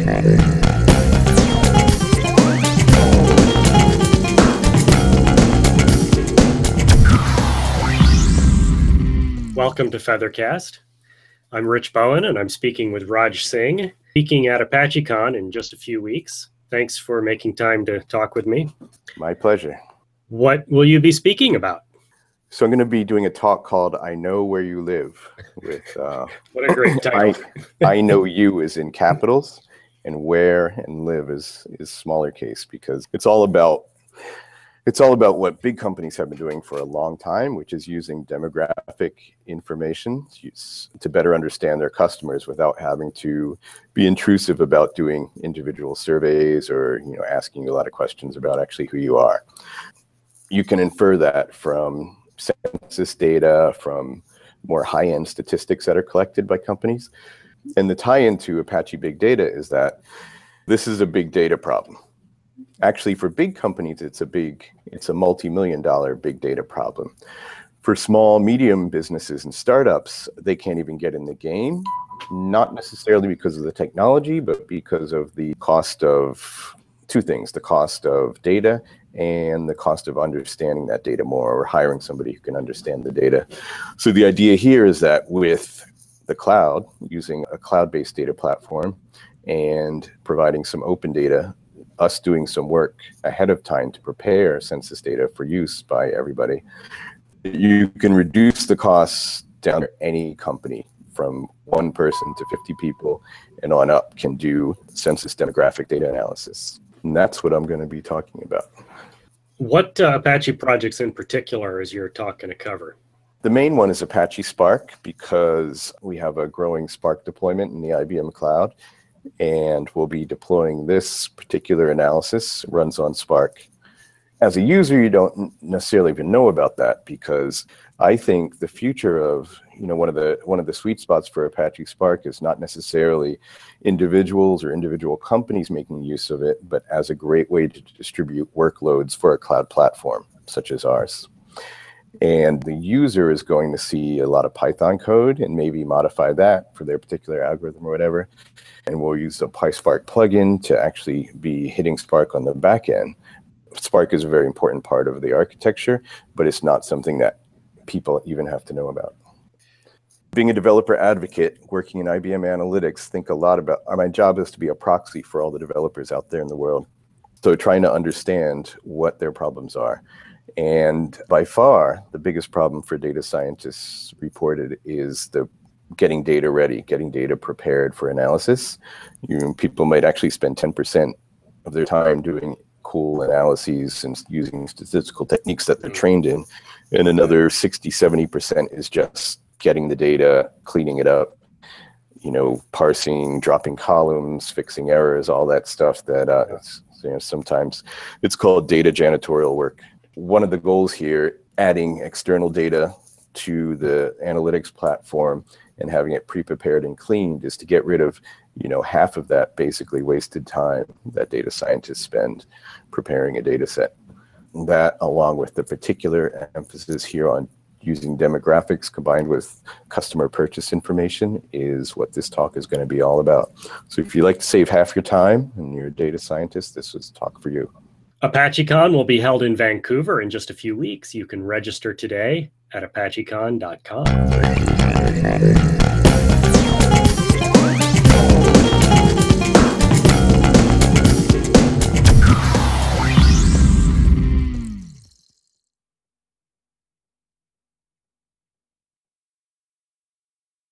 Welcome to Feathercast. I'm Rich Bowen, and I'm speaking with Raj Singh, speaking at ApacheCon in just a few weeks. Thanks for making time to talk with me. My pleasure. What will you be speaking about? So I'm going to be doing a talk called I Know Where You Live with what a great title. I know you is in capitals and where and live is smaller case, because it's all about what big companies have been doing for a long time, which is using demographic information to better understand their customers without having to be intrusive about doing individual surveys or asking you a lot of questions about actually who you are. You can infer that from census data, from more high-end statistics that are collected by companies. And the tie-in to Apache Big Data is that this is a big data problem. Actually, for big companies, it's a multi-million-dollar big data problem. For small, medium businesses and startups, they can't even get in the game, not necessarily because of the technology, but because of the cost of two things: the cost of data and the cost of understanding that data more, or hiring somebody who can understand the data. So the idea here is that with the cloud, using a cloud-based data platform and providing some open data, us doing some work ahead of time to prepare census data for use by everybody, you can reduce the costs down to any company from 1 person to 50 people and on up can do census demographic data analysis. And that's what I'm going to be talking about. What Apache projects in particular is your talk going to cover? The main one is Apache Spark, because we have a growing Spark deployment in the IBM cloud. And we'll be deploying this particular analysis. It runs on Spark. As a user, you don't necessarily even know about that, because I think the future of one of the sweet spots for Apache Spark is not necessarily individuals or individual companies making use of it, but as a great way to distribute workloads for a cloud platform such as ours. And the user is going to see a lot of Python code and maybe modify that for their particular algorithm or whatever. And we'll use the PySpark plugin to actually be hitting Spark on the back end. Spark is a very important part of the architecture, but it's not something that people even have to know about. Being a developer advocate, working in IBM Analytics, think a lot about, my job is to be a proxy for all the developers out there in the world. So trying to understand what their problems are. And by far, the biggest problem for data scientists reported is the getting data ready, getting data prepared for analysis. People might actually spend 10% of their time doing cool analyses and using statistical techniques that they're trained in. And another 60-70% is just getting the data, cleaning it up, parsing, dropping columns, fixing errors, all that stuff that sometimes it's called data janitorial work. One of the goals here, adding external data to the analytics platform and having it pre-prepared and cleaned, is to get rid of, half of that basically wasted time that data scientists spend preparing a data set. That, along with the particular emphasis here on using demographics combined with customer purchase information, is what this talk is going to be all about. So if you like to save half your time and you're a data scientist, this was a talk for you. ApacheCon will be held in Vancouver in just a few weeks. You can register today at apachecon.com.